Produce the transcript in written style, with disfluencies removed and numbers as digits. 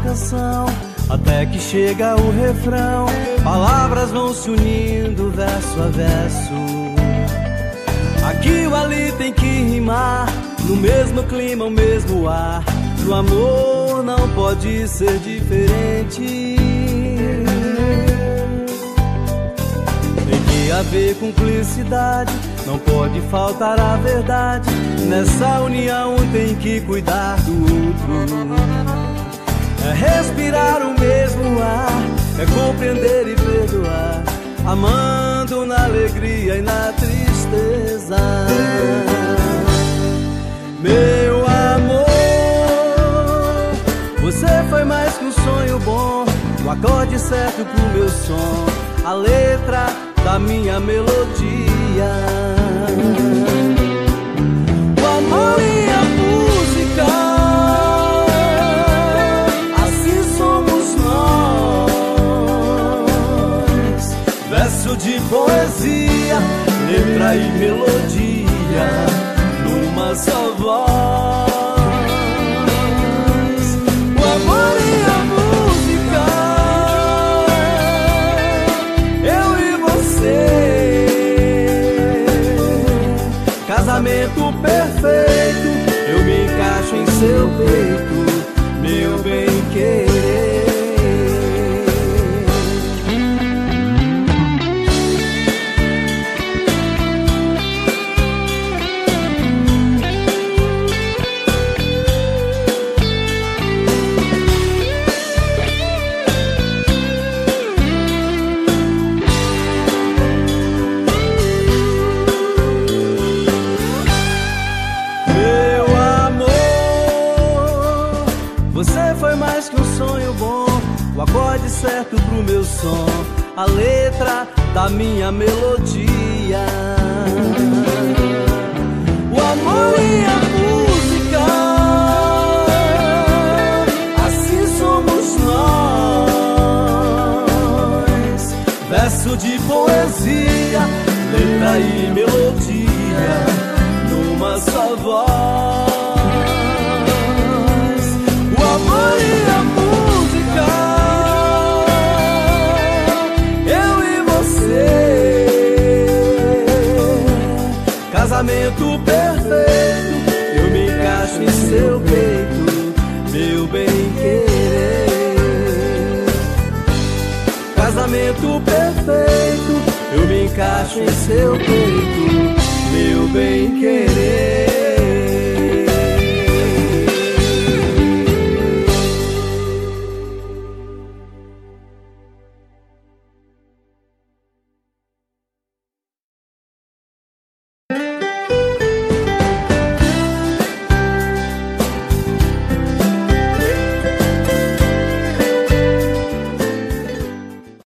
canção, até que chega o refrão. Palavras vão se unindo verso a verso. Aqui ou ali tem que rimar, no mesmo clima, o mesmo ar. O amor não pode ser diferente. Tem que haver cumplicidade, não pode faltar a verdade. Nessa união tem que cuidar do outro. É respirar o mesmo ar, é compreender e perdoar, amando na alegria e na tristeza. Meu amor, você foi mais que um sonho bom, o acorde certo pro meu som, a letra da minha melodia. O amor e a música, assim somos nós. Verso de poesia, letra e melodia, numa só voz. O amor e a música, eu e você. Casamento perfeito, eu me encaixo em seu peito, meu bem-querer. Você foi mais que um sonho bom, o acorde certo pro meu som, a letra da minha melodia. O amor e a música, assim somos nós. Verso de poesia, letra e melodia, numa só voz. O amor e a música, eu e você. Casamento perfeito, eu me encaixo em seu peito, meu bem-querer. Casamento perfeito, eu me encaixo em seu peito, meu bem-querer.